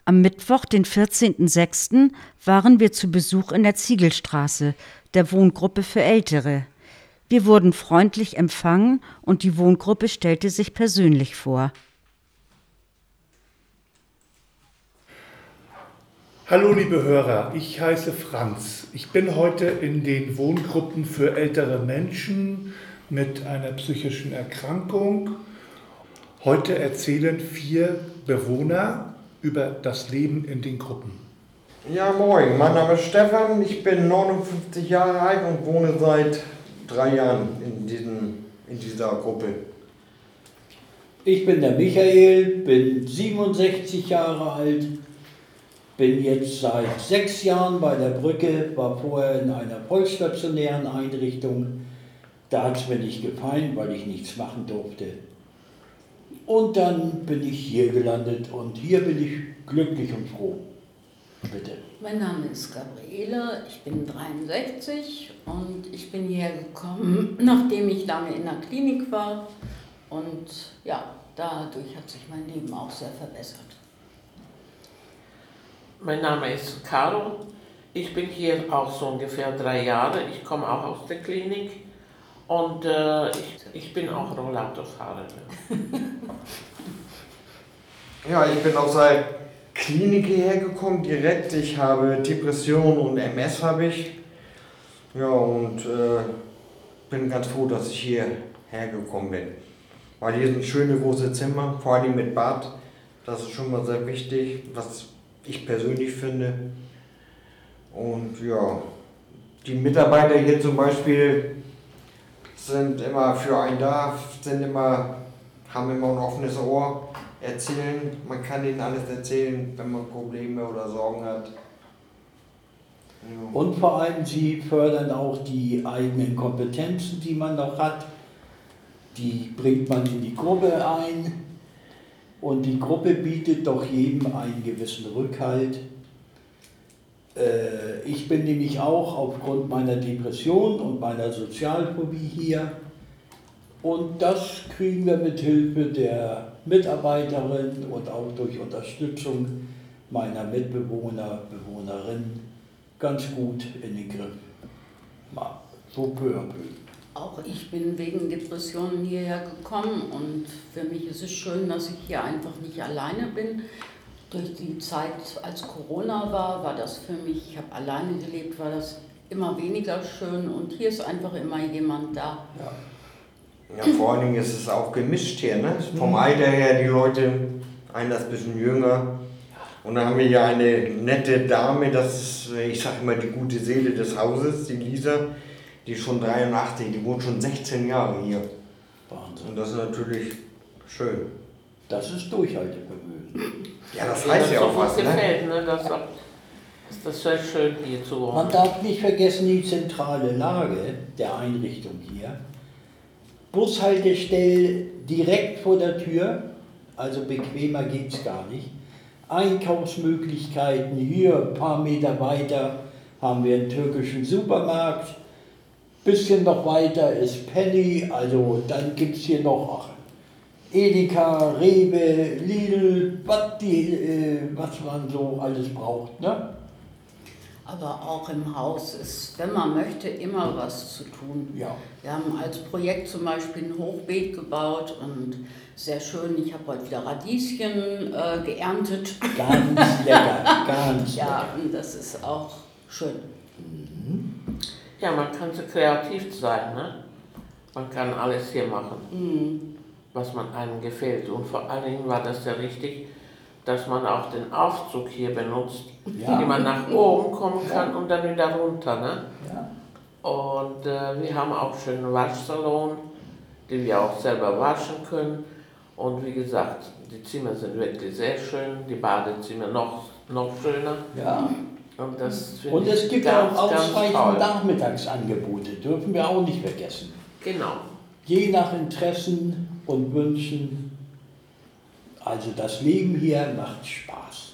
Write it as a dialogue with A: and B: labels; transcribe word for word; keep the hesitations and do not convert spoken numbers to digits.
A: Am Mittwoch, den vierzehnten sechsten waren wir zu Besuch in der Ziegelstraße, der Wohngruppe für Ältere. Wir wurden freundlich empfangen und die Wohngruppe stellte sich persönlich vor.
B: Hallo liebe Hörer, ich heiße Franz. Ich bin heute in den Wohngruppen für ältere Menschen mit einer psychischen Erkrankung. Heute erzählen vier Bewohner über das Leben in den Gruppen.
C: Ja, moin, mein Name ist Stefan, ich bin neunundfünfzig Jahre alt und wohne seit drei Jahren in, diesen, in dieser Gruppe.
D: Ich bin der Michael, bin siebenundsechzig Jahre alt, bin jetzt seit sechs Jahren bei der Brücke, war vorher in einer vollstationären Einrichtung. Da hat es mir nicht gefallen, weil ich nichts machen durfte. Und dann bin ich hier gelandet und hier bin ich glücklich und froh. Bitte.
E: Mein Name ist Gabriele, ich bin dreiundsechzig und ich bin hierher gekommen, nachdem ich lange in der Klinik war. Und ja, dadurch hat sich mein Leben auch sehr verbessert.
F: Mein Name ist Caro, ich bin hier auch so ungefähr drei Jahre, ich komme auch aus der Klinik und äh, ich, ich bin auch Rollatorfahrerin.
C: Ja, ich bin aus der Klinik hierher gekommen direkt, ich habe Depressionen und M S habe ich. Ja, und äh, bin ganz froh, dass ich hierher gekommen bin. Weil hier sind schöne große Zimmer, vor allem mit Bad, das ist schon mal sehr wichtig, was ich persönlich finde. Und ja, die Mitarbeiter hier zum Beispiel sind immer für einen da, sind immer, haben immer ein offenes Ohr, erzählen, man kann ihnen alles erzählen, wenn man Probleme oder Sorgen hat. Ja.
D: Und vor allem, sie fördern auch die eigenen Kompetenzen, die man noch hat. Die bringt man in die Gruppe ein. Und die Gruppe bietet doch jedem einen gewissen Rückhalt. Äh, ich bin nämlich auch aufgrund meiner Depression und meiner Sozialphobie hier. Und das kriegen wir mit Hilfe der Mitarbeiterin und auch durch Unterstützung meiner Mitbewohner, Bewohnerinnen ganz gut in den Griff. Mal so peu à peu.
E: Auch ich bin wegen Depressionen hierher gekommen und für mich ist es schön, dass ich hier einfach nicht alleine bin. Durch die Zeit, als Corona war, war das für mich, ich habe alleine gelebt, war das immer weniger schön und hier ist einfach immer jemand da.
C: Ja, ja, vor allen Dingen ist es auch gemischt hier, ne? Vom Alter her, die Leute, einer ist ein bisschen jünger. Und dann haben wir hier eine nette Dame, das ist, ich sage immer, die gute Seele des Hauses, die Lisa. Die ist schon dreiundachtzig, die wohnt schon sechzehn Jahre hier.
D: Wahnsinn.
C: Und das ist natürlich schön.
D: Das ist Durchhaltevermögen.
C: Ja, das
F: Ja,
C: heißt ja
F: so
C: auch was, ne?
F: gefällt, ne? Das ist das sehr schön hier zu wohnen.
D: Man darf nicht vergessen die zentrale Lage der Einrichtung hier. Bushaltestelle direkt vor der Tür, also bequemer geht es gar nicht. Einkaufsmöglichkeiten, hier ein paar Meter weiter haben wir einen türkischen Supermarkt. Bisschen noch weiter ist Penny, also dann gibt es hier noch ach, Edeka, Rewe, Lidl, was, die, äh, was man so alles braucht. Ne?
E: Aber auch im Haus ist, wenn man möchte, immer was zu tun.
D: Ja.
E: Wir haben als Projekt zum Beispiel ein Hochbeet gebaut und sehr schön, ich habe heute wieder Radieschen äh, geerntet.
D: Ganz lecker, ganz
E: Ja,
D: lecker.
E: und das ist auch schön.
F: Ja, man kann so kreativ sein, ne? Man kann alles hier machen,
E: Mhm.
F: was man einem gefällt. Und vor allen Dingen war das ja richtig, dass man auch den Aufzug hier benutzt,
D: Ja.
F: wie man nach oben kommen kann und dann wieder runter, ne?
D: Ja.
F: Und äh, wir haben auch schon einen Waschsalon, den wir auch selber waschen können. Und wie gesagt, die Zimmer sind wirklich sehr schön, die Badezimmer noch, noch schöner.
D: Ja.
F: Und, das
D: Und
F: finde
D: es
F: ich
D: gibt
F: ganz,
D: auch
F: ganz
D: ausreichend
F: toll.
D: Nachmittagsangebote, dürfen wir auch nicht vergessen.
F: Genau.
D: Je nach Interessen und Wünschen. Also das Leben hier macht Spaß.